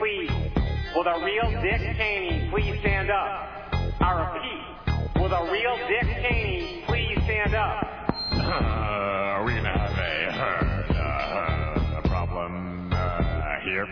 please? Will the real Dick Cheney please stand up? I repeat, will the real Dick Cheney please stand up? Are we going to have a problem here?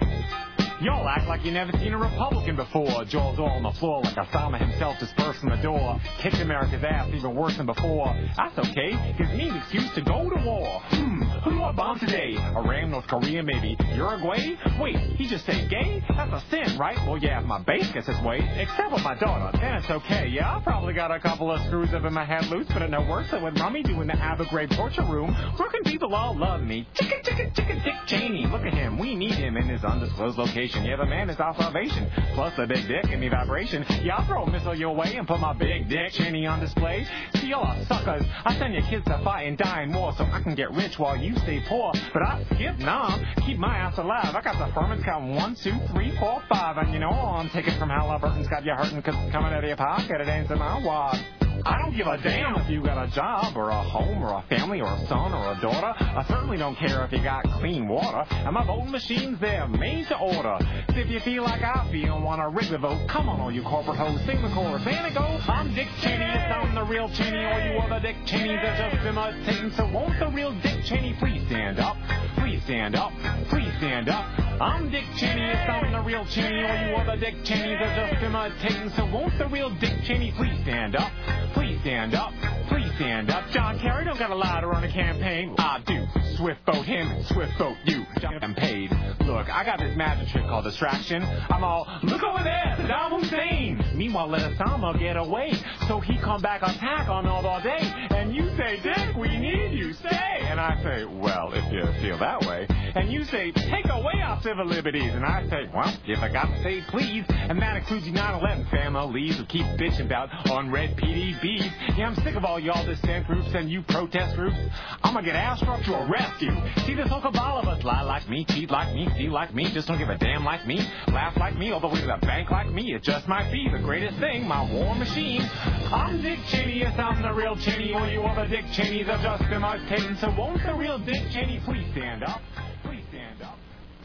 Y'all act like you never seen a Republican before. Jaws all on the floor like Osama himself dispersed from the door. Kicked America's ass even worse than before. That's okay, gives me an excuse to go to war. Who do I bomb today? Iran, North Korea, maybe Uruguay? Wait, he just said gay? That's a sin, right? Well, yeah, if my base gets his way. Except with my daughter, then it's okay. Yeah, I probably got a couple of screws up in my head loose, but it no worse than with mommy doing the Abu Ghraib torture room. Working people all love me. Chicka, Dick Cheney. Look at him, we need him in his undisclosed location. Yeah, the man is our salvation. Plus the big dick, give me vibration. Yeah, I'll throw a missile your way and put my big dick Cheney on display. See, y'all are suckers. I send your kids to fight and die in war so I can get rich while you stay poor. But I skip, keep my ass alive. I got the Furmans counting 1, 2, 3, 4, 5. And you know I'm taking from Halliburton's got you hurting because it's coming out of your pocket. It ain't in my wad. I don't give a damn if you got a job or a home or a family or a son or a daughter. I certainly don't care if you got clean water. And my voting machines, they're made to order. So if you feel like I feel and want to rig the vote, come on, all you corporate hoes, sing the chorus. And it goes, I'm Dick Cheney, yes, I'm the real Cheney. All you other Dick Cheneys are just imitating. So won't the real Dick Cheney please stand up? Please stand up. Please stand up. I'm Dick Cheney, yes, I'm the real Cheney. All you other Dick Cheneys are just imitating. So won't the real Dick Cheney please stand up? Please stand up. Please stand up. John Kerry don't got a lie to run a campaign. I do. Swift vote him and swift vote you. I'm paid. Look, I got this magic trick called distraction. I'm all, look over there, Saddam Hussein. Meanwhile, let Osama get away. So he come back attack on all day. And you say, Dick, we need you, stay. And I say, well, if you feel that way. And you say, take away our civil liberties. And I say, well, if I got to say please. And that includes you 9/11 families who keep bitching about unread PDBs. Yeah, I'm sick of all y'all dissent groups and you protest groups. I'm gonna get ass-struck to arrest you. See this whole cabal of us lie like me, cheat like me, steal like me, just don't give a damn like me, laugh like me, all the way to the bank like me. It just might be the greatest thing, my war machine. I'm Dick Cheney, yes, I'm the real Cheney. All you other Dick Cheneys are just imitating. So won't the real Dick Cheney please stand up? Please stand up.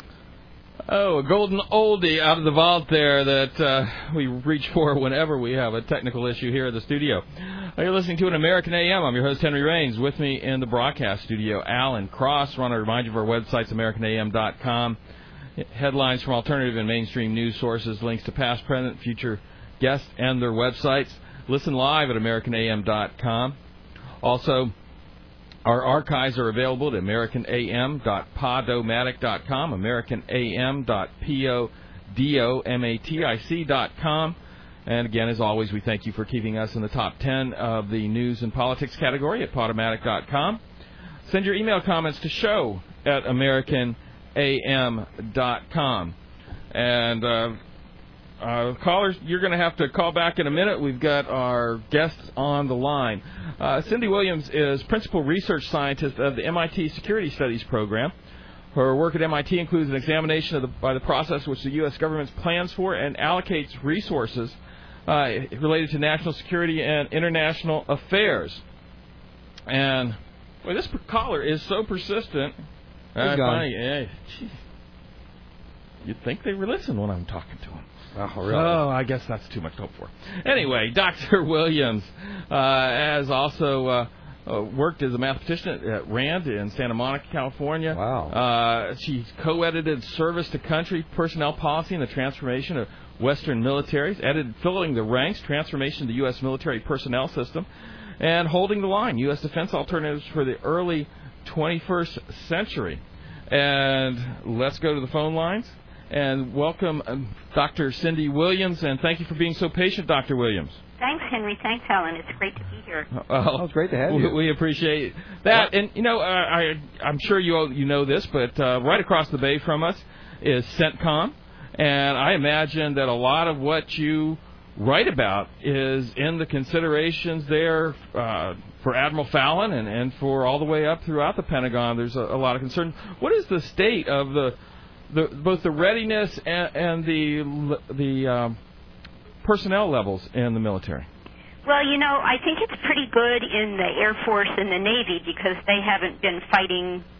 Oh, a golden oldie out of the vault there that we reach for whenever we have a technical issue here at the studio. You're listening to an American AM. I'm your host, Henry Raines. With me in the broadcast studio, Alan Cross. I want to remind you of our websites, AmericanAM.com. Headlines from alternative and mainstream news sources, links to past, present, future guests and their websites. Listen live at AmericanAM.com. Also, our archives are available at americanam.podomatic.com, americanam.podomatic.com. And again, as always, we thank you for keeping us in the top 10 of the news and politics category at podomatic.com. Send your email comments to show at americanam.com. And callers, you're going to have to call back in a minute. We've got our guests on the line. Cindy Williams is principal research scientist of the MIT Security Studies program. Her work at MIT includes an examination by the process which the U.S. government plans for and allocates resources related to national security and international affairs. And boy, this caller is so persistent. You'd think they were listening when I'm talking to them. Oh, really? Oh, I guess that's too much to hope for. Anyway, Dr. Williams has also worked as a mathematician at RAND in Santa Monica, California. Wow. She's co-edited Service to Country, Personnel Policy, and the Transformation of Western Militaries, edited Filling the Ranks, Transformation of the U.S. Military Personnel System, and Holding the Line, U.S. Defense Alternatives for the Early 21st Century. And let's go to the phone lines. And welcome Dr. Cindy Williams, and thank you for being so patient, Dr. Williams. Thanks, Henry. Thanks, Helen. It's great to be here. It's great to have you. We appreciate that. And, you know, I'm sure you know this, but right across the bay from us is CENTCOM, and I imagine that a lot of what you write about is in the considerations there for Admiral Fallon and for all the way up throughout the Pentagon. There's a lot of concern. What is the state of both the readiness and the personnel levels in the military? Well, you know, I think it's pretty good in the Air Force and the Navy because they haven't been fighting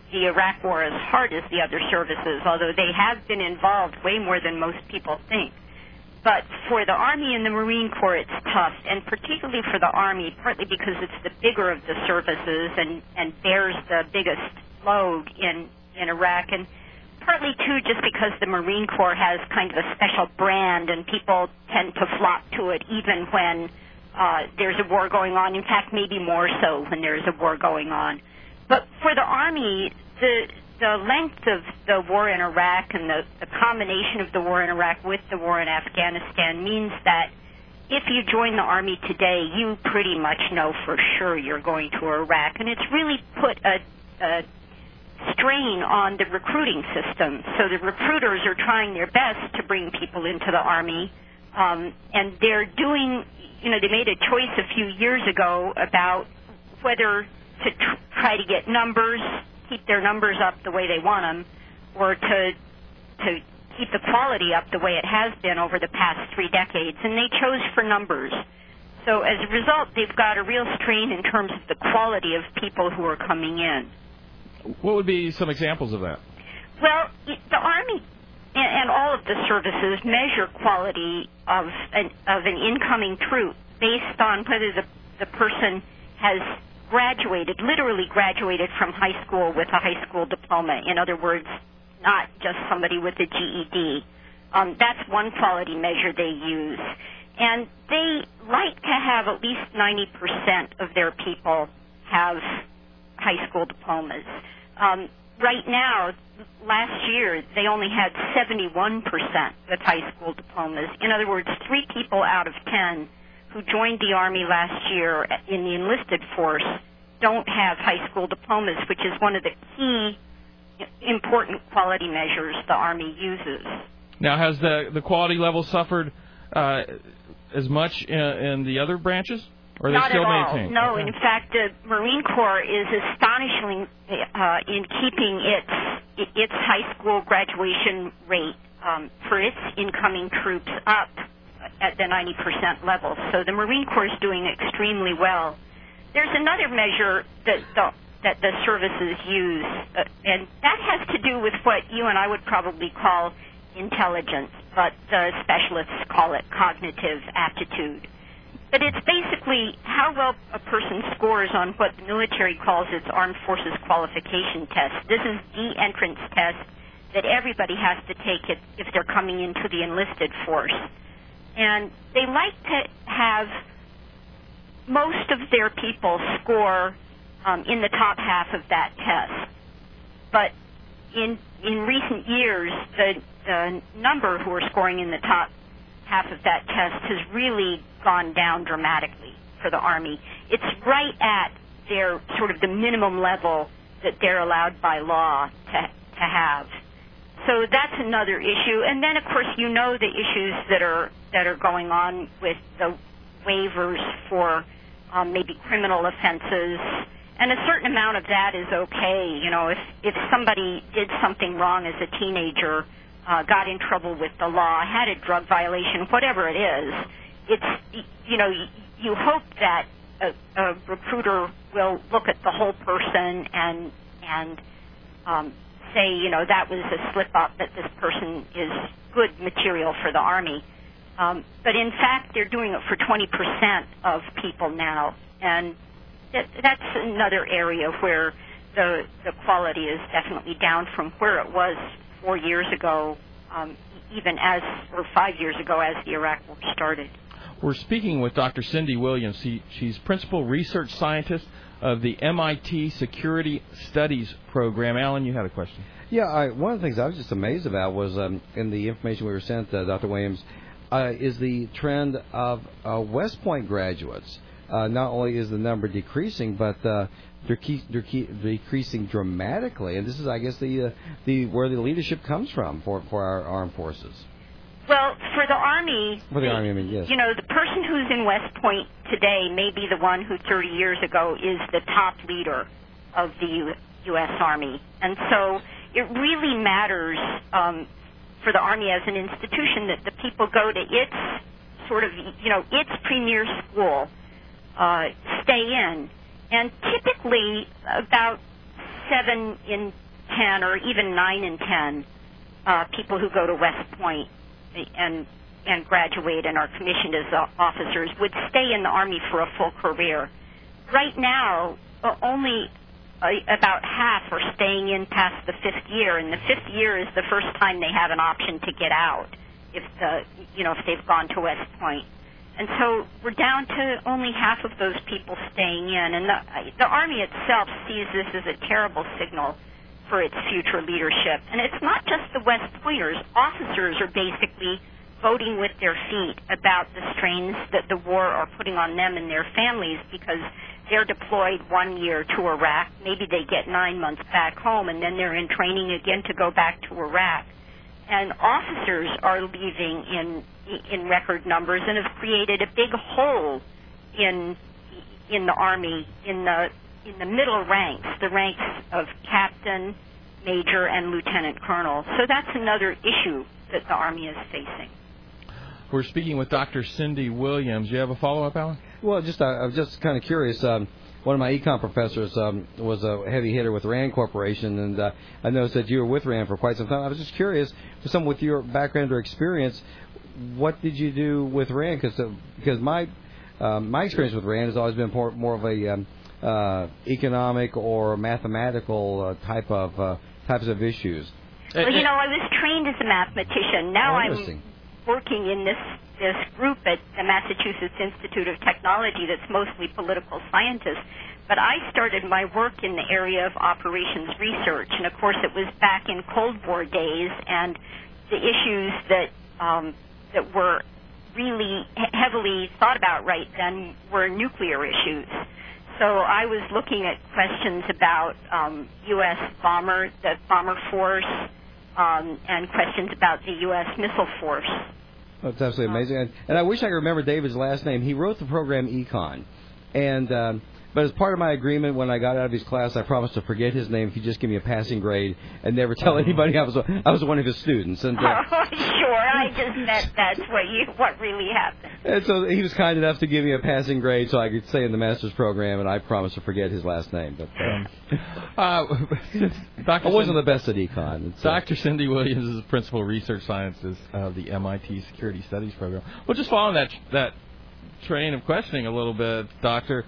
the Iraq War as hard as the other services, although they have been involved way more than most people think. But for the Army and the Marine Corps, it's tough, and particularly for the Army, partly because it's the bigger of the services and bears the biggest load in Iraq, and partly, too, just because the Marine Corps has kind of a special brand, and people tend to flock to it even when there's a war going on. In fact, maybe more so when there's a war going on. But for the Army, the length of the war in Iraq and the combination of the war in Iraq with the war in Afghanistan means that if you join the Army today, you pretty much know for sure you're going to Iraq. And it's really put a strain on the recruiting system. So the recruiters are trying their best to bring people into the Army, and they're doing, they made a choice a few years ago about whether to try to get numbers, keep their numbers up the way they want them, or to keep the quality up the way it has been over the past 3 decades, and they chose for numbers. So as a result, they've got a real strain in terms of the quality of people who are coming in. What would be some examples of that? Well, the Army and all of the services measure quality of an incoming troop based on whether the person has literally graduated from high school with a high school diploma. In other words, not just somebody with a GED. That's one quality measure they use. And they like to have at least 90% of their people have high school diplomas. Right now, last year, they only had 71% with high school diplomas. In other words, 3 people out of 10 who joined the Army last year in the enlisted force don't have high school diplomas, which is one of the key important quality measures the Army uses. Now, has the quality level suffered as much in the other branches? Or are they still maintained? No, okay. In fact, the Marine Corps is astonishing in keeping its high school graduation rate for its incoming troops up at the 90% level. So the Marine Corps is doing extremely well. There's another measure that the services use, and that has to do with what you and I would probably call intelligence, but the specialists call it cognitive aptitude. But it's basically how well a person scores on what the military calls its Armed Forces Qualification Test. This is the entrance test that everybody has to take if they're coming into the enlisted force. And they like to have most of their people score in the top half of that test. But in recent years, the number who are scoring in the top half of that test has really gone down dramatically for the Army. It's right at their sort of the minimum level that they're allowed by law to have. So that's another issue. And then, of course, the issues that are going on with the waivers for maybe criminal offenses. And a certain amount of that is okay. If somebody did something wrong as a teenager, got in trouble with the law, had a drug violation, whatever it is, you hope that a recruiter will look at the whole person and say, that was a slip-up, that this person is good material for the Army. But in fact, they're doing it for 20% of people now, and that's another area where the quality is definitely down from where it was 4 years ago, or 5 years ago as the Iraq War started. We're speaking with Dr. Cindy Williams. She's principal research scientist of the MIT Security Studies Program. Alan, you had a question. Yeah, one of the things I was just amazed about was in the information we were sent, Dr. Williams, is the trend of West Point graduates. Not only is the number decreasing, but they're decreasing dramatically. And this is, I guess, the where the leadership comes from for our armed forces. Well, for the Army, yes. The person who's in West Point today may be the one who 30 years ago is the top leader of the U.S. Army. And so it really matters for the Army as an institution that the people go to its sort of, its premier school, stay in. And typically about 7 in 10 or even 9 in 10 people who go to West Point and graduate and are commissioned as officers would stay in the Army for a full career. Right now, only about half are staying in past the 5th year, and the 5th year is the first time they have an option to get out if they've gone to West Point. And so we're down to only half of those people staying in, and the Army itself sees this as a terrible signal for its future leadership. And it's not just the West Pointers. Officers are basically voting with their feet about the strains that the war are putting on them and their families, because they're deployed 1 year to Iraq. Maybe they get 9 months back home, and then they're in training again to go back to Iraq. And officers are leaving in record numbers and have created a big hole in the Army, in the middle ranks, the ranks of captain, major, and lieutenant colonel. So that's another issue that the Army is facing. We're speaking with Dr. Cindy Williams. You have a follow-up, Alan? Well, I was just kind of curious. One of my econ professors was a heavy hitter with RAND Corporation, and I noticed that you were with RAND for quite some time. I was just curious, for someone with your background or experience, what did you do with RAND? Because my experience with RAND has always been more of a economic or mathematical types of issues. Well, I was trained as a mathematician. Now I'm working in this group at the Massachusetts Institute of Technology that's mostly political scientists. But I started my work in the area of operations research, and of course it was back in Cold War days, and the issues that were really heavily thought about right then were nuclear issues. So I was looking at questions about U.S. the bomber force, and questions about the U.S. missile force. That's absolutely amazing. And I wish I could remember David's last name. He wrote the program Econ. And but as part of my agreement when I got out of his class, I promised to forget his name if he'd just give me a passing grade and never tell anybody I was one of his students. And sure, I just meant that's what really happened. And so he was kind enough to give me a passing grade so I could stay in the master's program, and I promised to forget his last name. But I wasn't the best at Econ. Dr. Cindy Williams is principal research scientist of the MIT Security Studies program. We'll just follow that train of questioning a little bit, Doctor.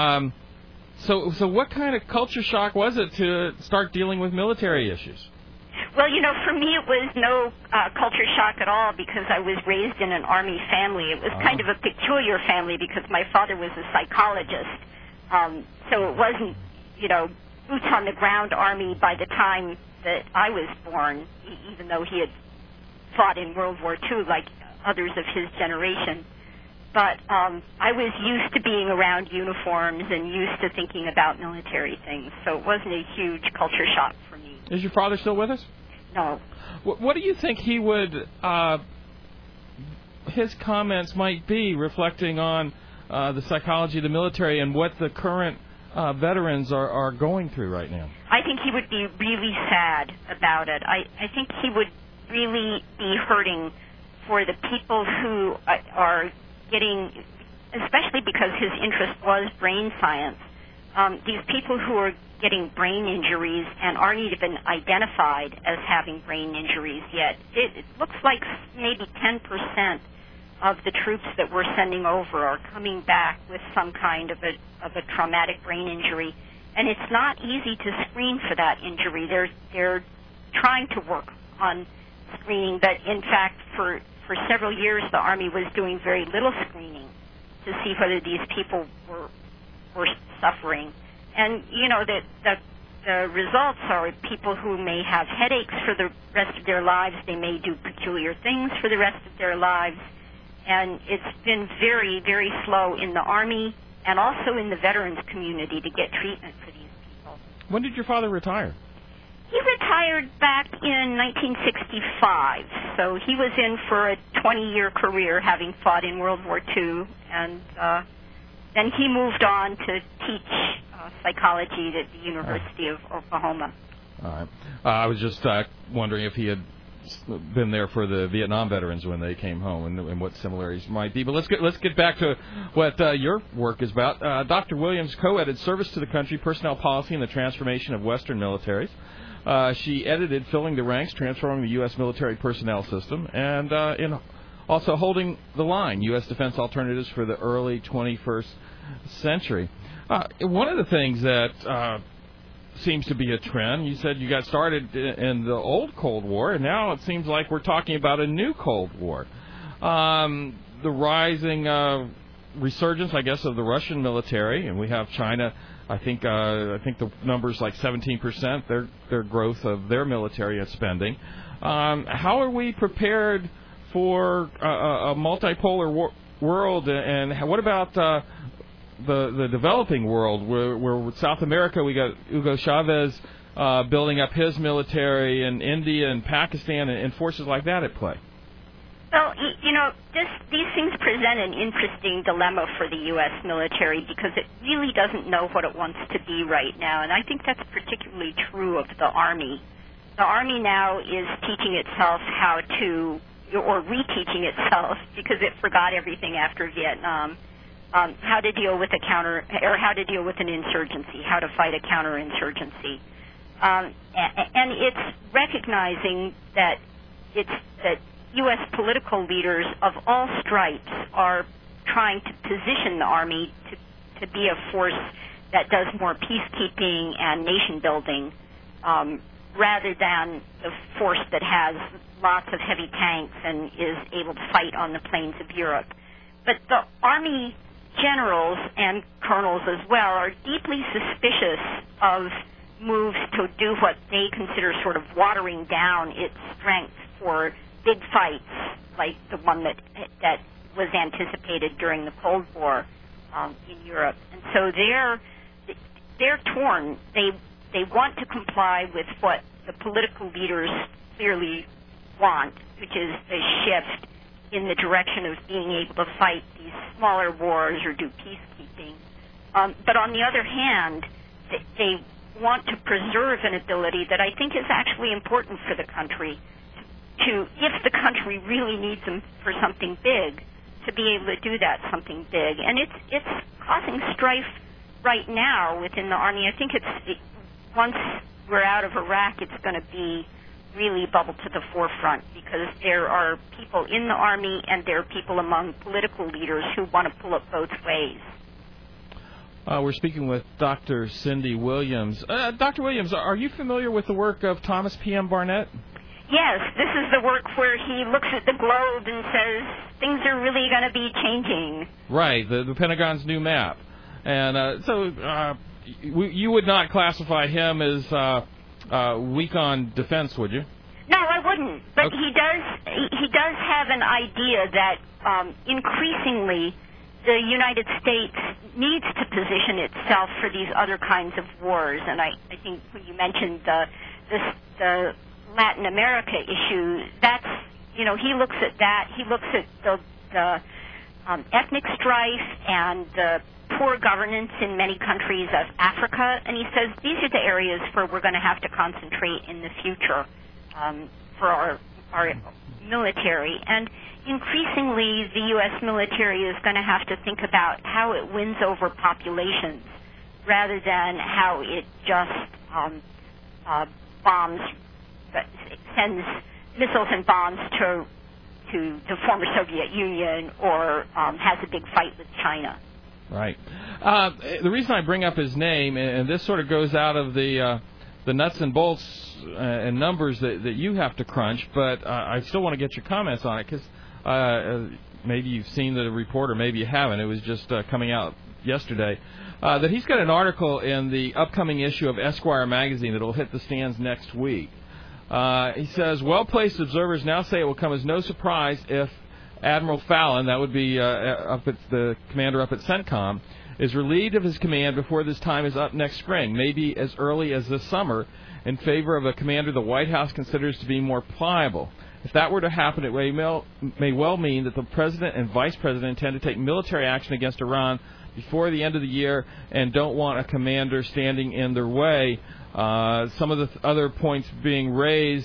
So what kind of culture shock was it to start dealing with military issues? Well, for me it was no culture shock at all, because I was raised in an Army family. It was kind of a peculiar family because my father was a psychologist. So it wasn't, boots on the ground Army by the time that I was born, even though he had fought in World War II like others of his generation. But I was used to being around uniforms and used to thinking about military things, so it wasn't a huge culture shock for me. Is your father still with us? No. What do you think he would, his comments might be reflecting on the psychology of the military and what the current veterans are going through right now? I think he would be really sad about it. I think he would really be hurting for the people who are getting, especially because his interest was brain science, these people who are getting brain injuries and aren't even identified as having brain injuries yet. It looks like maybe 10% of the troops that we're sending over are coming back with some kind of a traumatic brain injury, and it's not easy to screen for that injury. They're trying to work on screening, but in fact for several years, the Army was doing very little screening to see whether these people were suffering. And, the results are people who may have headaches for the rest of their lives. They may do peculiar things for the rest of their lives. And it's been very, very slow in the Army and also in the veterans community to get treatment for these people. When did your father retire? He retired back in 1965, so he was in for a 20-year career, having fought in World War II, and then he moved on to teach psychology at the University of Oklahoma. All right. I was just wondering if he had been there for the Vietnam veterans when they came home, and what similarities might be. But let's get back to what your work is about. Dr. Williams co-edited Service to the Country, Personnel Policy, and the Transformation of Western Militaries. She edited Filling the Ranks, Transforming the U.S. Military Personnel System, and also Holding the Line, U.S. Defense Alternatives for the Early 21st Century. One of the things that seems to be a trend, you said you got started in the old Cold War, and now it seems like we're talking about a new Cold War. The rising resurgence, I guess, of the Russian military, and we have China. I think the number's like 17%, their growth of their military and spending. How are we prepared for a multipolar world, and what about the developing world, where with South America we got Hugo Chavez building up his military, and India and Pakistan and forces like that at play? Well, these things present an interesting dilemma for the U.S. military because it really doesn't know what it wants to be right now, and I think that's particularly true of the Army. The Army now is teaching itself how to, or reteaching itself, because it forgot everything after Vietnam, how to deal with how to deal with an insurgency, how to fight a counterinsurgency, and it's recognizing that U.S. political leaders of all stripes are trying to position the Army to be a force that does more peacekeeping and nation building, rather than the force that has lots of heavy tanks and is able to fight on the plains of Europe. But the Army generals and colonels as well are deeply suspicious of moves to do what they consider sort of watering down its strength for big fights like the one that was anticipated during the Cold War in Europe. And so they're torn. They want to comply with what the political leaders clearly want, which is a shift in the direction of being able to fight these smaller wars or do peacekeeping. But on the other hand, they want to preserve an ability that I think is actually important for the country to, if the country really needs them for something big, to be able to do that something big. And it's causing strife right now within the Army. I think once we're out of Iraq, it's going to be really bubble to the forefront, because there are people in the Army and there are people among political leaders who want to pull it both ways. We're speaking with Dr. Cindy Williams. Dr. Williams, are you familiar with the work of Thomas P.M. Barnett? Yes, this is the work where he looks at the globe and says things are really going to be changing. Right, the Pentagon's new map. And so you would not classify him as weak on defense, would you? No, I wouldn't. But okay. He does have an idea that increasingly the United States needs to position itself for these other kinds of wars. And I think when you mentioned the Latin America issue, that's, he looks at that. He looks at the ethnic strife and the poor governance in many countries of Africa, and he says these are the areas where we're going to have to concentrate in the future for our military. And increasingly, the U.S. military is going to have to think about how it wins over populations rather than how it just sends missiles and bombs to the former Soviet Union or has a big fight with China. Right. The reason I bring up his name, and this sort of goes out of the nuts and bolts and numbers that you have to crunch, but I still want to get your comments on it, because maybe you've seen the report or maybe you haven't. It was just coming out yesterday. That he's got an article in the upcoming issue of Esquire magazine that will hit the stands next week. He says, well-placed observers now say it will come as no surprise if Admiral Fallon, that would be up at the commander up at CENTCOM, is relieved of his command before this time is up next spring, maybe as early as this summer, in favor of a commander the White House considers to be more pliable. If that were to happen, it may well mean that the President and Vice President intend to take military action against Iran before the end of the year and don't want a commander standing in their way. Some of the other points being raised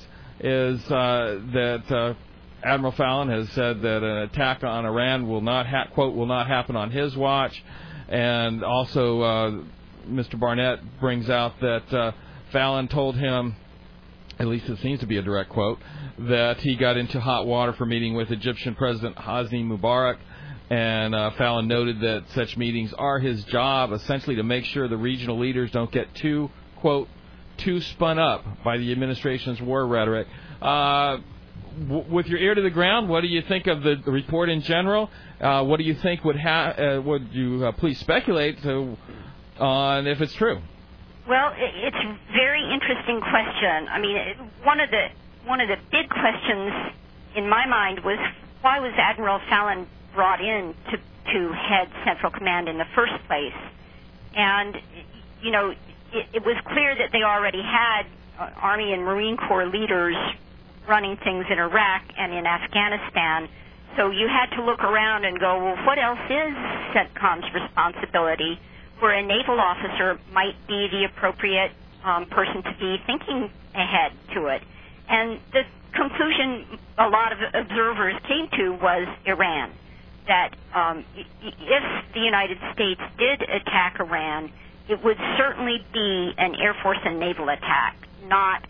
is that Admiral Fallon has said that an attack on Iran will not will not happen on his watch, and also Mr. Barnett brings out that Fallon told him, at least it seems to be a direct quote, that he got into hot water for meeting with Egyptian President Hosni Mubarak, and Fallon noted that such meetings are his job, essentially to make sure the regional leaders don't get too, quote, too spun up by the administration's war rhetoric. With your ear to the ground, what do you think of the report in general? What do you think would you please speculate on if it's true? Well, it's a very interesting question. I mean, one of the big questions in my mind was, why was Admiral Fallon brought in to head Central Command in the first place? And, you know, it was clear that they already had Army and Marine Corps leaders running things in Iraq and in Afghanistan. So you had to look around and go, well, what else is CENTCOM's responsibility, where a naval officer might be the appropriate person to be thinking ahead to it? And the conclusion a lot of observers came to was Iran, that if the United States did attack Iran, it would certainly be an Air Force and naval attack, not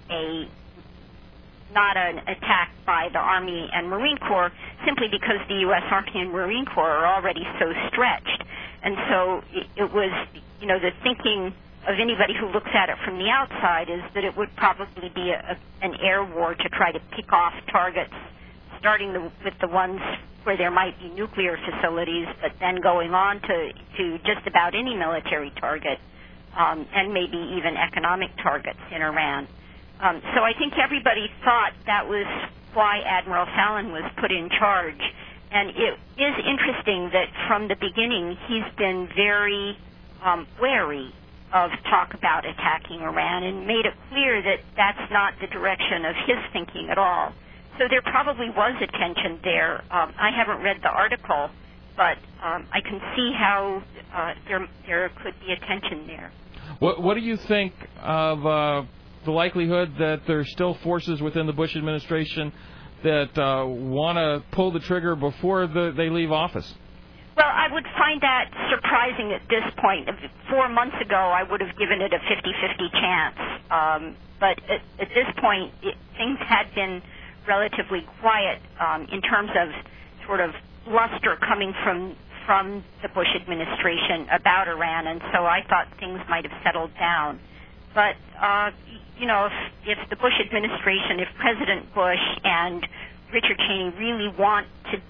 an attack by the Army and Marine Corps, simply because the U.S. Army and Marine Corps are already so stretched. And so it was, you know, the thinking of anybody who looks at it from the outside is that it would probably be an air war to try to pick off targets, starting with the ones where there might be nuclear facilities, but then going on to just about any military target, and maybe even economic targets in Iran. So I think everybody thought that was why Admiral Fallon was put in charge. And it is interesting that from the beginning he's been very wary of talk about attacking Iran and made it clear that that's not the direction of his thinking at all. So there probably was a tension there. I haven't read the article, but I can see how there could be a tension there. What do you think of the likelihood that there's still forces within the Bush administration that want to pull the trigger before they leave office? Well, I would find that surprising at this point. 4 months ago, I would have given it a 50-50 chance. But at this point, things had been relatively quiet in terms of sort of bluster coming from the Bush administration about Iran, and so I thought things might have settled down. But, you know, if the Bush administration, if President Bush and Richard Cheney really want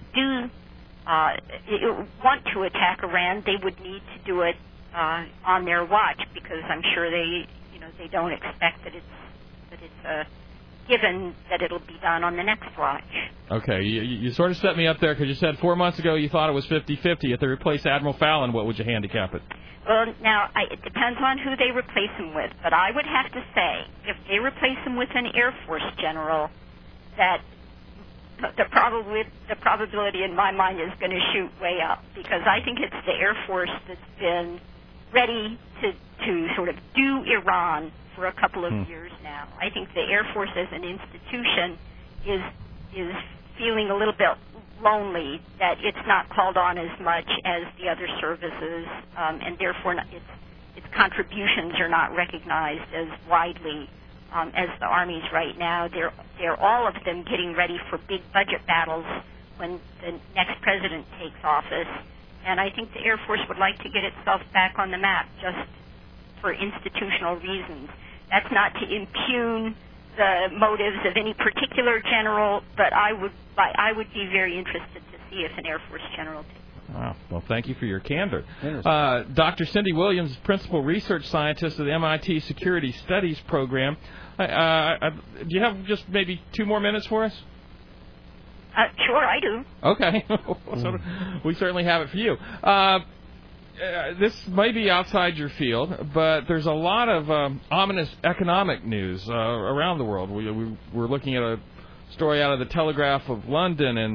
to attack Iran, they would need to do it on their watch, because I'm sure they don't expect that it's given that it'll be done on the next watch. Okay, you sort of set me up there, because you said 4 months ago you thought it was 50-50. If they replace Admiral Fallon, what would you handicap it? Well, now, it depends on who they replace him with, but I would have to say, if they replace him with an Air Force general, that the probability in my mind is going to shoot way up, because I think it's the Air Force that's been ready to sort of do Iran for a couple of years now. I think the Air Force as an institution is feeling a little bit lonely that it's not called on as much as the other services, and therefore its contributions are not recognized as widely as the armies right now. They're all of them getting ready for big budget battles when the next president takes office, and I think the Air Force would like to get itself back on the map just for institutional reasons. That's not to impugn the motives of any particular general, but I would be very interested to see if an Air Force general did. Wow. Well, thank you for your candor. Dr. Cindy Williams, Principal Research Scientist of the MIT Security Studies Program. Do you have just maybe 2 more minutes for us? Sure, I do. Okay. So we certainly have it for you. This may be outside your field, but there's a lot of ominous economic news around the world. We're looking at a story out of the Telegraph of London, and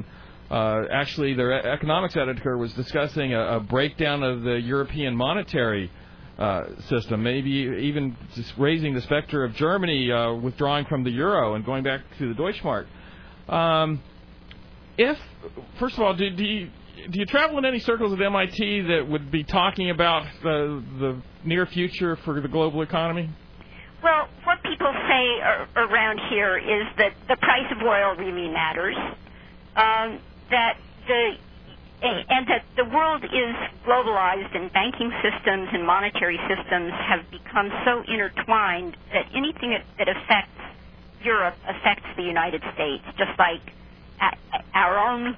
actually their economics editor was discussing a breakdown of the European monetary system, maybe even just raising the specter of Germany withdrawing from the euro and going back to the Deutschmark. First of all, do you travel in any circles at MIT that would be talking about the near future for the global economy? Well, what people say around here is that the price of oil really matters, and that the world is globalized, and banking systems and monetary systems have become so intertwined that anything that affects Europe affects the United States, just like our own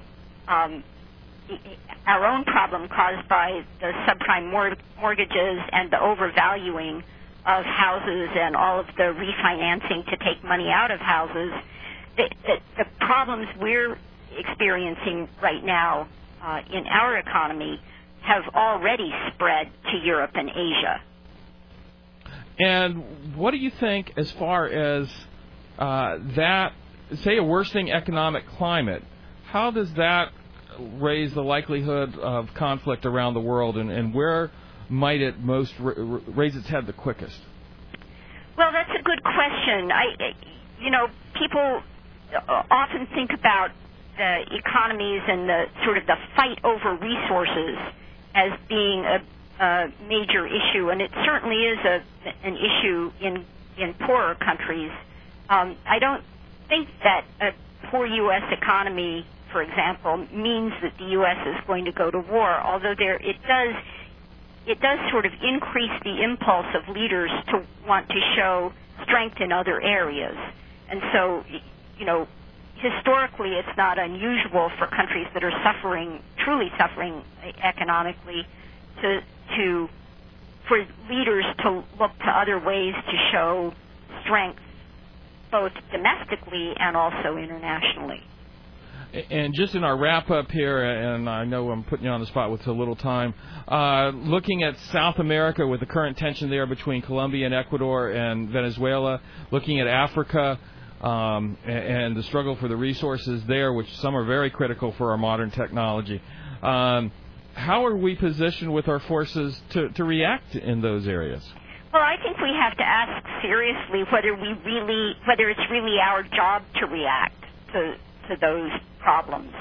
problem caused by the subprime mortgages and the overvaluing of houses and all of the refinancing to take money out of houses. The problems we're experiencing right now in our economy have already spread to Europe and Asia. And what do you think as far as that, say a worsening economic climate, how does that raise the likelihood of conflict around the world, and where might it most raise its head the quickest? Well, that's a good question. People often think about the economies and the sort of the fight over resources as being a major issue, and it certainly is an issue in poorer countries. I don't think that a poor U.S. economy, for example, means that the U.S. is going to go to war, although it does sort of increase the impulse of leaders to want to show strength in other areas. And so, historically it's not unusual for countries that are truly suffering economically, for leaders to look to other ways to show strength, both domestically and also internationally. And just in our wrap-up here, and I know I'm putting you on the spot with so little time, looking at South America with the current tension there between Colombia and Ecuador and Venezuela, looking at Africa and the struggle for the resources there, which some are very critical for our modern technology. How are we positioned with our forces to react in those areas? Well, I think we have to ask seriously whether it's really our job to react to those problems.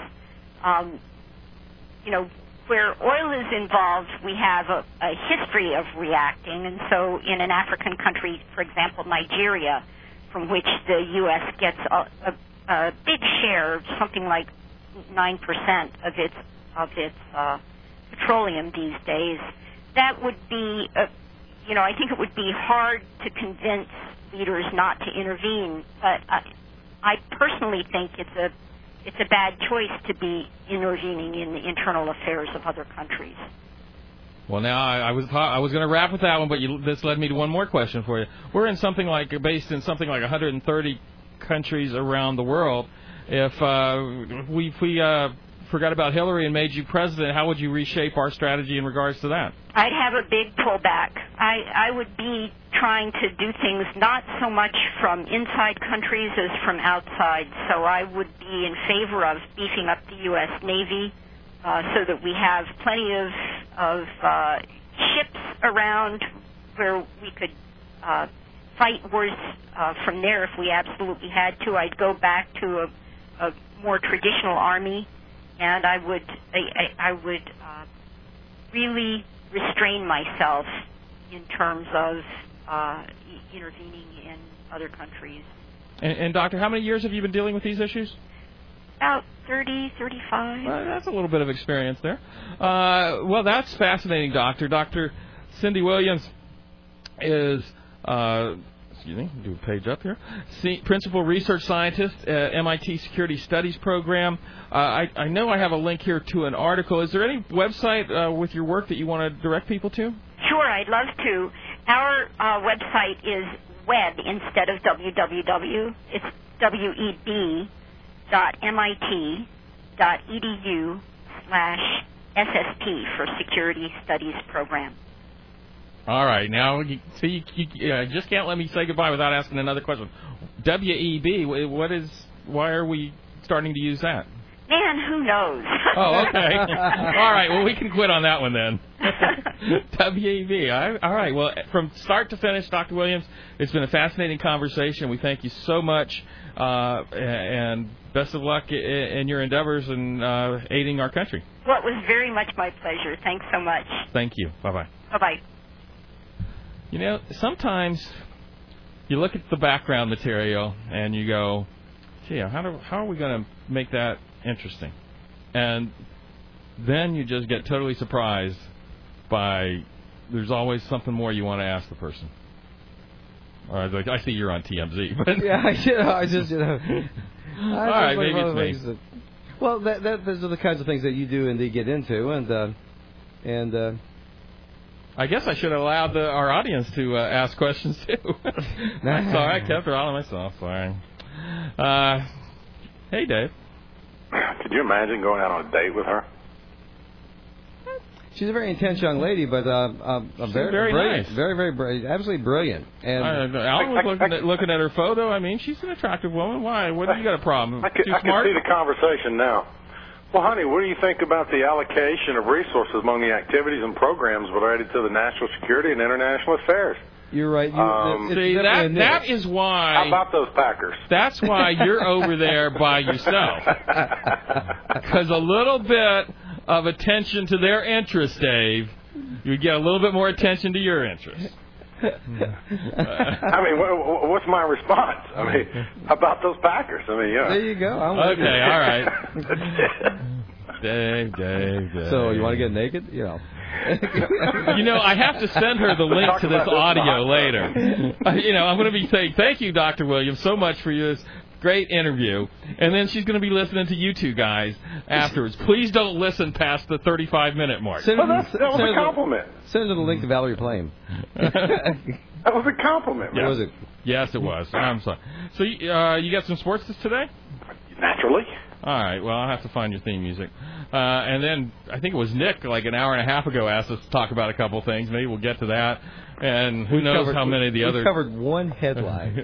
Where oil is involved, we have a history of reacting, and so in an African country, for example, Nigeria, from which the U.S. gets a big share, something like 9% of its petroleum these days, that would be, I think it would be hard to convince leaders not to intervene, but I personally think it's a bad choice to be intervening in the internal affairs of other countries. Well, now I was going to wrap with that one, but this led me to one more question for you. We're based in something like 130 countries around the world. If we forgot about Hillary and made you president, how would you reshape our strategy in regards to that? I'd have a big pullback. I would be trying to do things not so much from inside countries as from outside. So I would be in favor of beefing up the U.S. Navy so that we have plenty of ships around where we could fight wars from there if we absolutely had to. I'd go back to a more traditional army, and I would really restrain myself in terms of intervening in other countries. And Doctor, how many years have you been dealing with these issues? About 30, 35. That's a little bit of experience there. Well, that's fascinating, Doctor. Dr. Cindy Williams is, do a page up here, Principal Research Scientist at MIT Security Studies Program. I know I have a link here to an article. Is there any website with your work that you want to direct people to? Sure, I'd love to. Our website is web instead of www. It's web.mit.edu/SSP for Security Studies Program. All right. Now, you just can't let me say goodbye without asking another question. WEB, why are we starting to use that? Man, who knows? Oh, okay. All right. Well, we can quit on that one then. WAV. All right. Well, from start to finish, Dr. Williams, it's been a fascinating conversation. We thank you so much, and best of luck in your endeavors in aiding our country. Well, it was very much my pleasure. Thanks so much. Thank you. Bye-bye. Bye-bye. You know, sometimes you look at the background material and you go, gee, how are we going to make that interesting? And then you just get totally surprised by there's always something more you want to ask the person. I see you're on TMZ. But yeah, I just all right, maybe it's me. Well, those are the kinds of things that you do indeed get into, and I guess I should have allowed our audience to ask questions too. I'm sorry, I kept her all to myself. Sorry. Hey, Dave. Could you imagine going out on a date with her? She's a very intense young lady, but very nice. Very, very brilliant. Absolutely brilliant. And Alan was looking at her photo. I mean, she's an attractive woman. Why? What do you got a problem? I can see the conversation now. Well, honey, what do you think about the allocation of resources among the activities and programs related to the national security and international affairs? You're right. See, that is why... How about those Packers? That's why you're over there by yourself. Because a little bit of attention to their interest, Dave, you get a little bit more attention to your interest. I mean, what's my response? I mean, how about those Packers? I mean, There you go. Okay, all right. Dave. So, you want to get naked? You know. You know, I have to send her the link to this audio later. I'm going to be saying, thank you, Dr. Williams, so much for this great interview. And then she's going to be listening to you two guys afterwards. Please don't listen past the 35-minute mark. That was a compliment. Send her the link to Valerie Plame. That was a compliment. Yes. Was it? Yes, it was. I'm sorry. So you got some sports today? Naturally. All right, well, I'll have to find your theme music. And then I think it was Nick, like an hour and a half ago, asked us to talk about a couple things. Maybe we'll get to that. And who knows how many of the other... We covered one headline.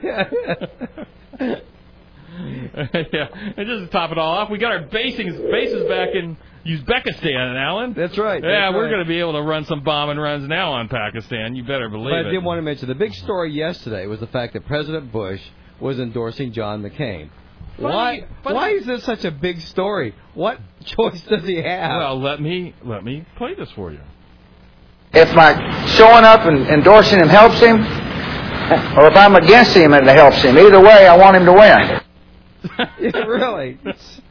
Yeah, and just to top it all off, we got our bases back in Uzbekistan, Alan. That's right. Yeah, we're going to be able to run some bombing runs now on Pakistan. You better believe it. But I did want to mention, the big story yesterday was the fact that President Bush was endorsing John McCain. Why is this such a big story? What choice does he have? Well, let me play this for you. If my showing up and endorsing him helps him, or if I'm against him and it helps him, either way, I want him to win. Really?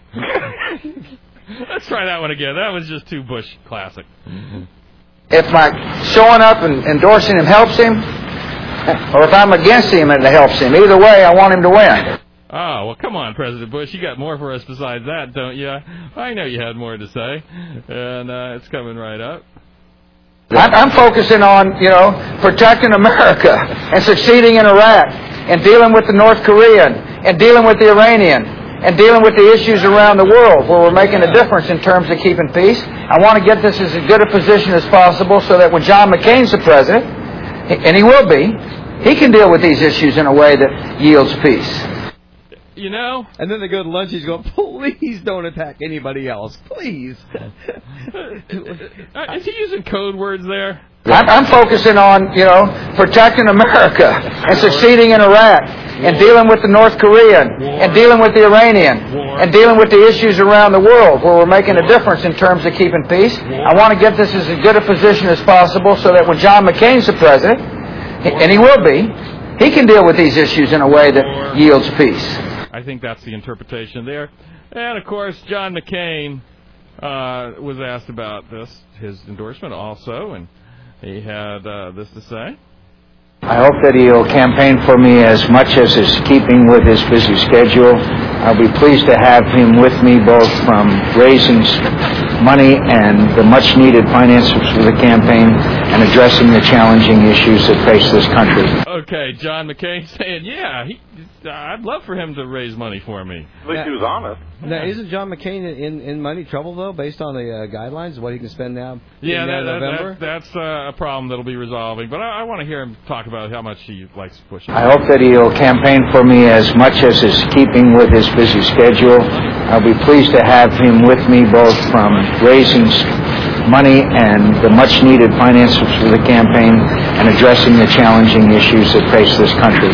Let's try that one again. That was just too Bush classic. If my showing up and endorsing him helps him, or if I'm against him and it helps him, either way, I want him to win. Oh, well, come on, President Bush. You got more for us besides that, don't you? I know you had more to say, and it's coming right up. I'm focusing on, protecting America and succeeding in Iraq and dealing with the North Korean and dealing with the Iranian and dealing with the issues around the world where we're making a difference in terms of keeping peace. I want to get this as good a position as possible so that when John McCain's the president, and he will be, he can deal with these issues in a way that yields peace. And then they go to lunch, he's going, please don't attack anybody else. Please. Is he using code words there? I'm focusing on, protecting America and succeeding in Iraq and dealing with the North Korean and dealing with the Iranian and dealing with the issues around the world where we're making a difference in terms of keeping peace. I want to get this as good a position as possible so that when John McCain's the president, and he will be, he can deal with these issues in a way that yields peace. I think that's the interpretation there. And, of course, John McCain was asked about his endorsement also, and he had this to say. I hope that he'll campaign for me as much as is keeping with his busy schedule. I'll be pleased to have him with me both from raising money and the much-needed finances for the campaign. and addressing the challenging issues that face this country. Okay, John McCain saying, yeah, I'd love for him to raise money for me. At least he was honest. Now, isn't John McCain in money trouble, though, based on the guidelines, what he can spend now Yeah, in November? that's a problem that'll be resolving. But I want to hear him talk about how much he likes Bush. I hope that he'll campaign for me as much as is keeping with his busy schedule. I'll be pleased to have him with me both from raising money and the much-needed finances for the campaign and addressing the challenging issues that face this country.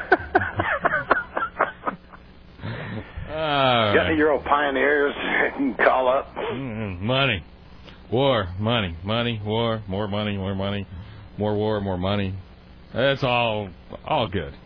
Got any Euro pioneers can call up? Money. War. Money. Money. War. More money. More money. More war. More money. It's all good.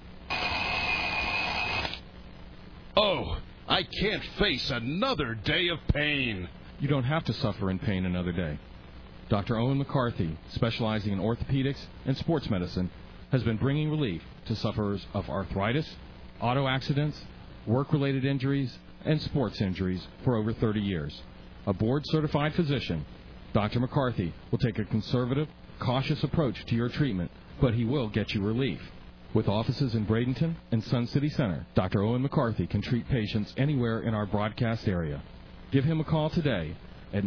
Oh, I can't face another day of pain. You don't have to suffer in pain another day. Dr. Owen McCarthy, specializing in orthopedics and sports medicine, has been bringing relief to sufferers of arthritis, auto accidents, work-related injuries, and sports injuries for over 30 years. A board-certified physician, Dr. McCarthy will take a conservative, cautious approach to your treatment, but he will get you relief. With offices in Bradenton and Sun City Center, Dr. Owen McCarthy can treat patients anywhere in our broadcast area. Give him a call today at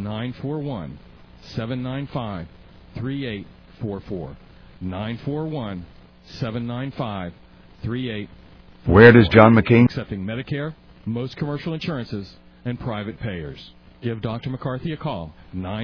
941-795-3844. 941-795-3844. Where does John McCain? Accepting Medicare, most commercial insurances, and private payers. Give Dr. McCarthy a call,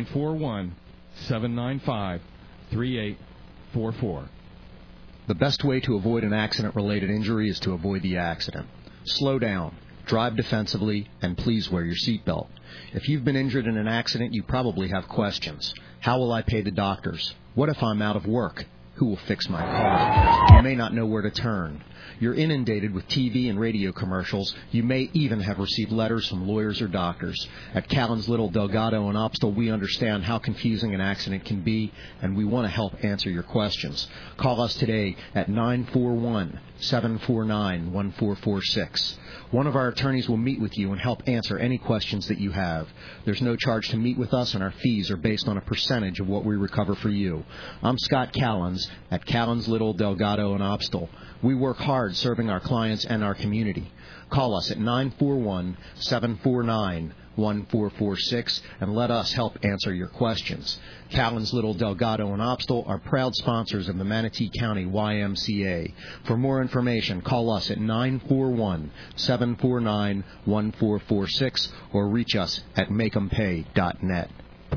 941-795-3844. The best way to avoid an accident-related injury is to avoid the accident. Slow down, drive defensively, and please wear your seatbelt. If you've been injured in an accident, you probably have questions. How will I pay the doctors? What if I'm out of work? Who will fix my car? You may not know where to turn. You're inundated with TV and radio commercials. You may even have received letters from lawyers or doctors. At Callens Little, Delgado, and Opstal, we understand how confusing an accident can be, and we want to help answer your questions. Call us today at 941-749-1446. One of our attorneys will meet with you and help answer any questions that you have. There's no charge to meet with us, and our fees are based on a percentage of what we recover for you. I'm Scott Callens at Callens Little, Delgado, and Opstal. We work hard serving our clients and our community. Call us at 941-749-1446 and let us help answer your questions. Callens Little, Delgado, and Opstal are proud sponsors of the Manatee County YMCA. For more information, call us at 941-749-1446 or reach us at makeempay.net.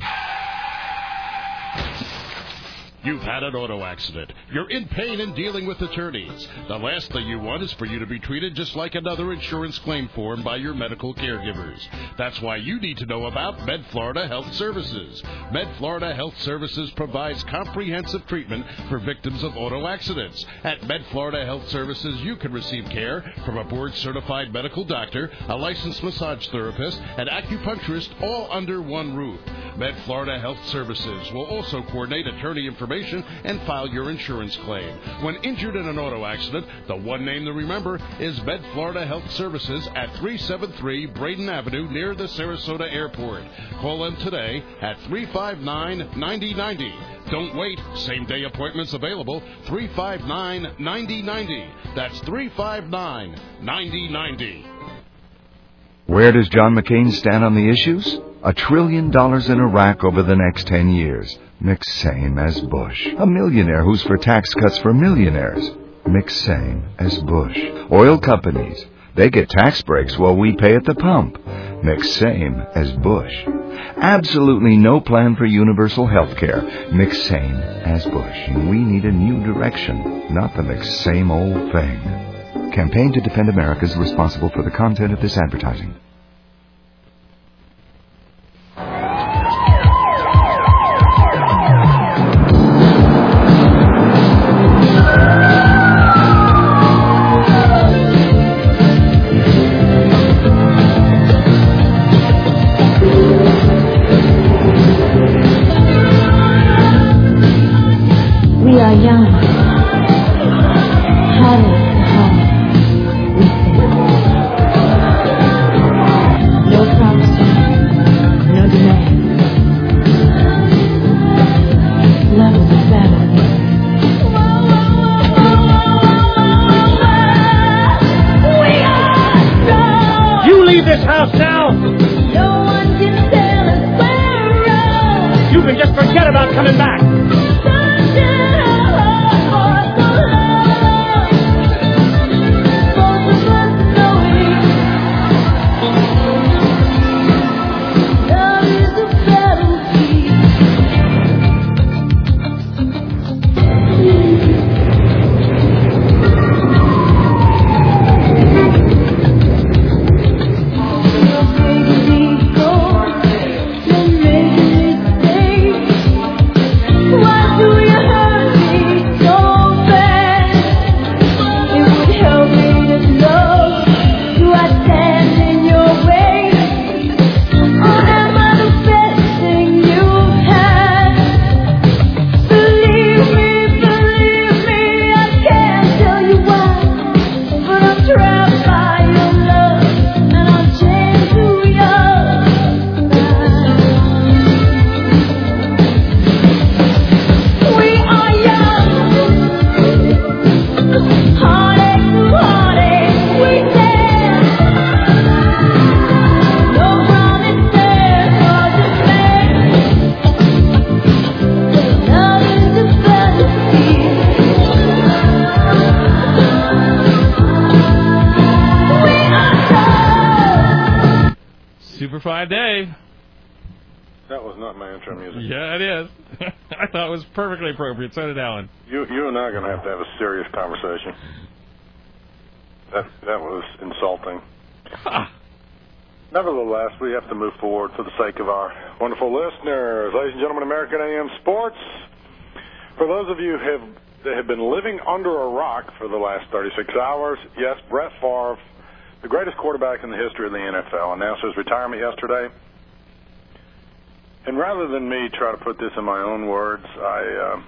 You've had an auto accident. You're in pain and dealing with attorneys. The last thing you want is for you to be treated just like another insurance claim form by your medical caregivers. That's why you need to know about MedFlorida Health Services. MedFlorida Health Services provides comprehensive treatment for victims of auto accidents. At MedFlorida Health Services, you can receive care from a board-certified medical doctor, a licensed massage therapist, and acupuncturist, all under one roof. MedFlorida Health Services will also coordinate attorney information and file your insurance claim. When injured in an auto accident, the one name to remember is MedFlorida Health Services at 373 Braden Avenue near the Sarasota Airport. Call them today at 359-9090. Don't wait. Same-day appointments available. 359-9090. That's 359-9090. Where does John McCain stand on the issues? $1 trillion in Iraq over the next 10 years. Mix same as Bush. A millionaire who's for tax cuts for millionaires. Mix same as Bush. Oil companies, they get tax breaks while we pay at the pump. Mix same as Bush. Absolutely no plan for universal health care. Mix same as Bush. And we need a new direction, not the mix same old thing. Campaign to Defend America is responsible for the content of this advertising. We are young. Heart is hard. We think. house now. No one can tell us we're wrong. You can just forget about coming back. Superfly Dave. That was not my intro music. Yeah, it is. I thought it was perfectly appropriate. So did Alan. You and I are going to have a serious conversation. That was insulting. Nevertheless, we have to move forward for the sake of our wonderful listeners. Ladies and gentlemen, American AM Sports. For those of you that have been living under a rock for the last 36 hours, yes, Brett Favre, the greatest quarterback in the history of the NFL, announced his retirement yesterday. And rather than me try to put this in my own words, I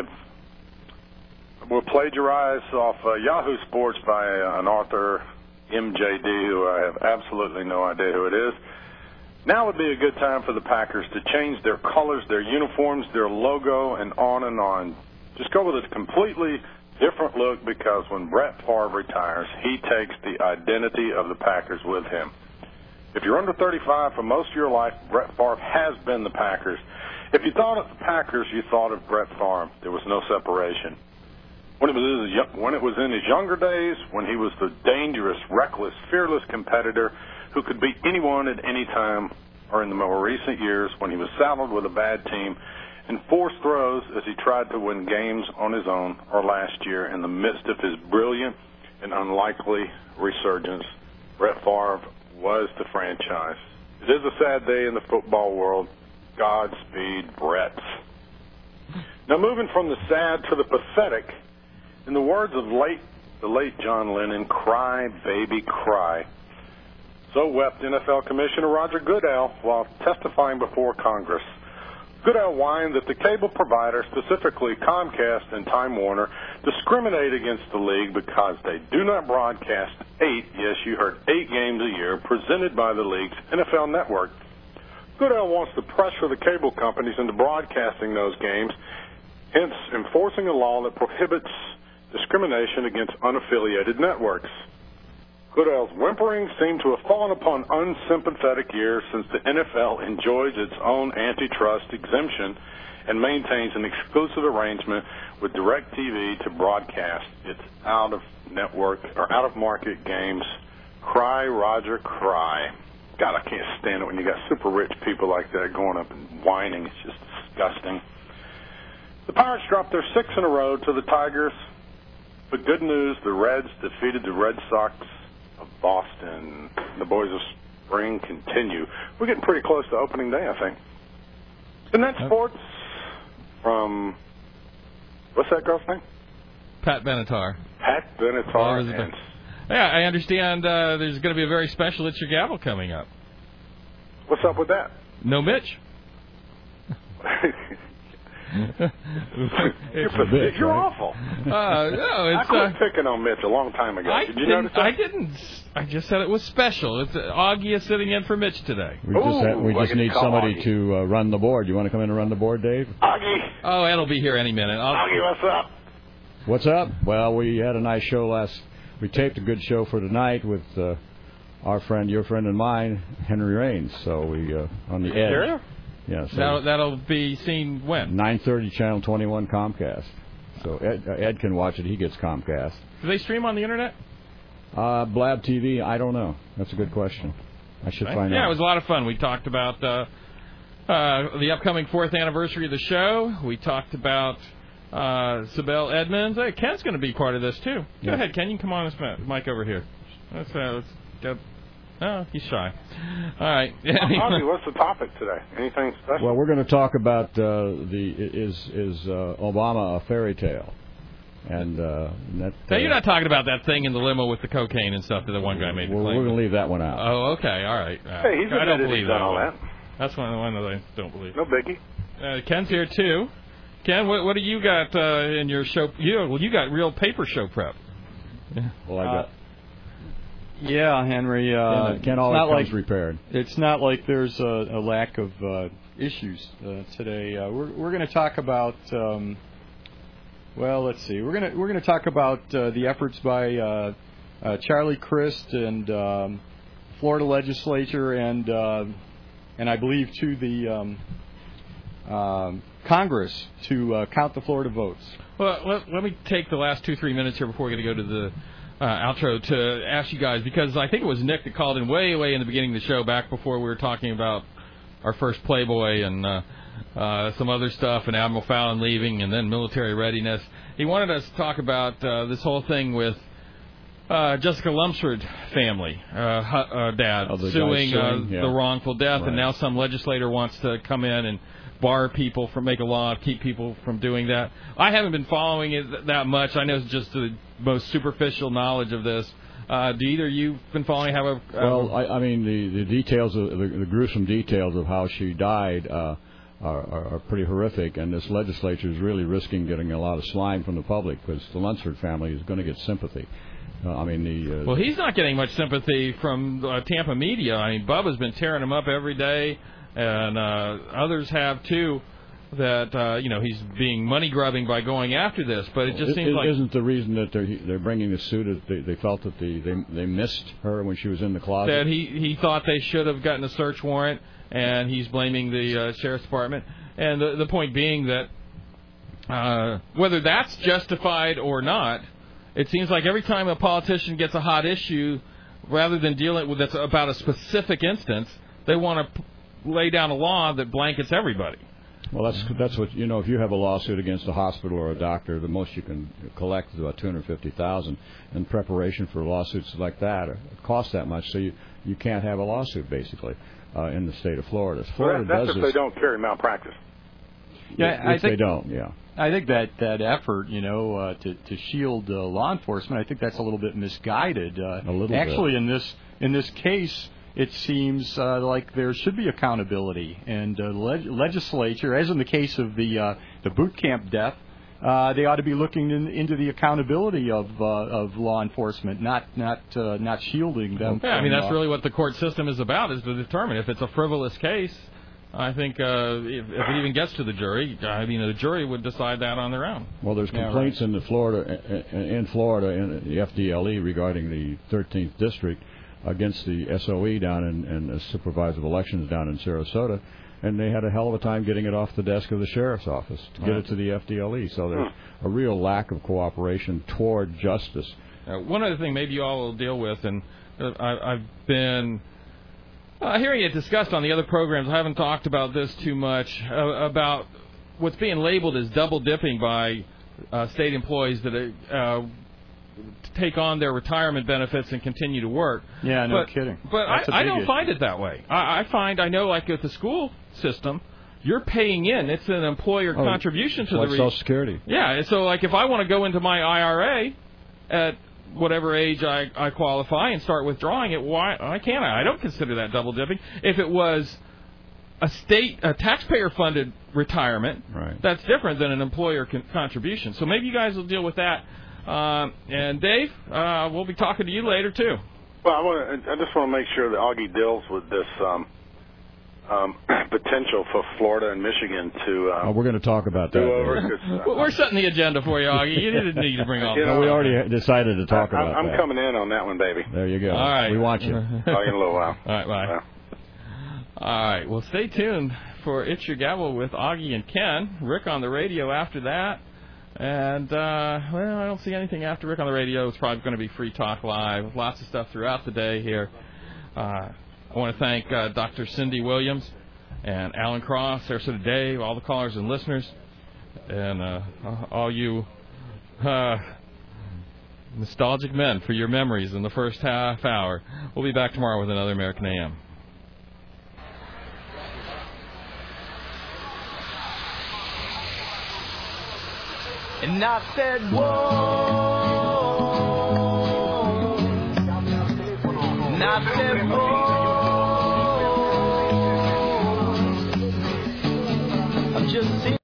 will plagiarize off Yahoo Sports by an author, MJD, who I have absolutely no idea who it is. Now would be a good time for the Packers to change their colors, their uniforms, their logo, and on and on. Just go with a completely different look, because when Brett Favre retires, he takes the identity of the Packers with him. If you're under 35 for most of your life, Brett Favre has been the Packers. If you thought of the Packers, you thought of Brett Favre. There was no separation. When it was in his younger days, when he was the dangerous, reckless, fearless competitor who could beat anyone at any time, or in the more recent years when he was saddled with a bad team and forced throws as he tried to win games on his own, or last year in the midst of his brilliant and unlikely resurgence, Brett Favre was the franchise. It is a sad day in the football world. Godspeed, Brett. Now, moving from the sad to the pathetic, in the words of the late John Lennon, cry, baby, cry. So wept NFL Commissioner Roger Goodell while testifying before Congress. Goodell whined that the cable provider, specifically Comcast and Time Warner, discriminate against the league because they do not broadcast 8 games a year presented by the league's NFL network. Goodell wants to pressure the cable companies into broadcasting those games, hence enforcing a law that prohibits discrimination against unaffiliated networks. Goodell's whimpering seemed to have fallen upon unsympathetic ears, since the NFL enjoys its own antitrust exemption and maintains an exclusive arrangement with DirecTV to broadcast its out-of-network or out-of-market games. Cry, Roger, cry. God, I can't stand it when you got super rich people like that going up and whining. It's just disgusting. The Pirates dropped their 6th in a row to the Tigers. But good news, the Reds defeated the Red Sox of Boston. The boys of spring continue. We're getting pretty close to opening day, I think. And that's sports from, what's that girl's name? Pat Benatar. Pat Benatar. Yeah, I understand there's going to be a very special It's Your Gavel coming up. What's up with that? No Mitch. You're awful. No, it's, I quit picking on Mitch a long time ago. Did you notice that? I didn't. I just said it was special. It's Augie is sitting in for Mitch today. We just need somebody to run the board. You want to come in and run the board, Dave? Augie. Oh, Ed'll be here any minute. Augie, what's up? What's up? Well, we had a nice show we taped a good show for tonight with our friend, your friend and mine, Henry Raines. So we on the Edge. Sure. Yeah. So that'll be seen when? 9:30, Channel 21, Comcast. So Ed can watch it. He gets Comcast. Do they stream on the internet? Blab TV, I don't know. That's a good question. I should find out. Yeah, it was a lot of fun. We talked about the upcoming 4th anniversary of the show. We talked about Sibel Edmonds. Hey, Ken's going to be part of this, too. Go ahead, Ken. You can come on this mic over here. Let's go. Oh, he's shy. All right. Ozzy, what's the topic today? Anything special? Well, we're going to talk about is Obama a fairy tale? And that. So you're not talking about that thing in the limo with the cocaine and stuff that the one guy made the claim. We're going to leave that one out. Oh, okay. All right. Hey, he's I don't believe he's done all that. That's one that I don't believe. No biggie. Ken's here too. Ken, what do you got in your show? You got real paper show prep. Well, I got. Yeah, Henry. Ken always comes prepared. It's not like there's a lack of issues today. We're going to talk about. Well, let's see. We're going to talk about the efforts by Charlie Crist and Florida legislature and I believe to the Congress to count the Florida votes. Well, let me take the last 2-3 minutes here before we're going to go to the outro to ask you guys, because I think it was Nick that called in way in the beginning of the show, back before we were talking about our first Playboy and some other stuff, and Admiral Fallon leaving, and then military readiness. He wanted us to talk about this whole thing with Jessica Lumsford family, dad, suing the wrongful death, and now some legislator wants to come in and bar people from, make a law to keep people from doing that. I haven't been following it that much. I know it's just the most superficial knowledge of this. Do either of you been following? Well, I mean, the details, the gruesome details of how she died are pretty horrific, and this legislature is really risking getting a lot of slime from the public, because the Lunsford family is going to get sympathy. Well, he's not getting much sympathy from Tampa media. I mean, Bubba's been tearing him up every day, and others have too. That he's being money grubbing by going after this, but it just seems like isn't the reason that they're bringing the suit is they felt that they missed her when she was in the closet. That he thought they should have gotten a search warrant, and he's blaming the sheriff's department. And the point being that whether that's justified or not, it seems like every time a politician gets a hot issue, rather than dealing with that's about a specific instance, they want to lay down a law that blankets everybody. Well, that's what if you have a lawsuit against a hospital or a doctor, the most you can collect is about $250,000. In preparation for lawsuits like that, it costs that much, so you can't have a lawsuit basically in the state of Florida. Florida that's if they don't carry malpractice. Yeah, I think they don't. Yeah, I think that effort, to shield law enforcement, I think that's a little bit misguided. A little actually, bit. in this case, it seems like there should be accountability, and the legislature, as in the case of the boot camp death, they ought to be looking into the accountability of law enforcement, not shielding them. Yeah, I mean that's really what the court system is about, is to determine if it's a frivolous case. I think if it even gets to the jury, the jury would decide that on their own. Well, there's complaints in Florida in the FDLE regarding the 13th district against the SOE down in the supervisor of elections down in Sarasota, and they had a hell of a time getting it off the desk of the sheriff's office to get it to the FDLE. So there's a real lack of cooperation toward justice. One other thing maybe you all will deal with, and I've been hearing it discussed on the other programs. I haven't talked about this too much, about what's being labeled as double dipping by state employees that take on their retirement benefits and continue to work. Yeah, no kidding. But I don't find it that way. I know, like at the school system, you're paying in. It's an employer contribution to the Social Security. Yeah, so like if I want to go into my IRA at whatever age I qualify and start withdrawing it, why can't I? I don't consider that double dipping. If it was a taxpayer funded retirement, that's different than an employer contribution. So maybe you guys will deal with that. And Dave, we'll be talking to you later too. Well, I just want to make sure that Augie deals with this potential for Florida and Michigan to we're going to talk about that. do over. We're setting the agenda for you, Augie. You didn't need to bring all. No, we already decided to talk about I'm that. coming in on that one, baby. There you go. All right. We want you. Talk in a little while. All right, bye. Well. All right, well, stay tuned for It's Your Gavel with Augie and Ken. Rick on the radio after that. And, I don't see anything after Rick on the radio. It's probably going to be Free Talk Live. Lots of stuff throughout the day here. I want to thank Dr. Cindy Williams and Alan Cross, Sarasota Dave, all the callers and listeners, and all you nostalgic men for your memories in the first half hour. We'll be back tomorrow with another American AM. And I said, whoa. And I said, whoa. I'm just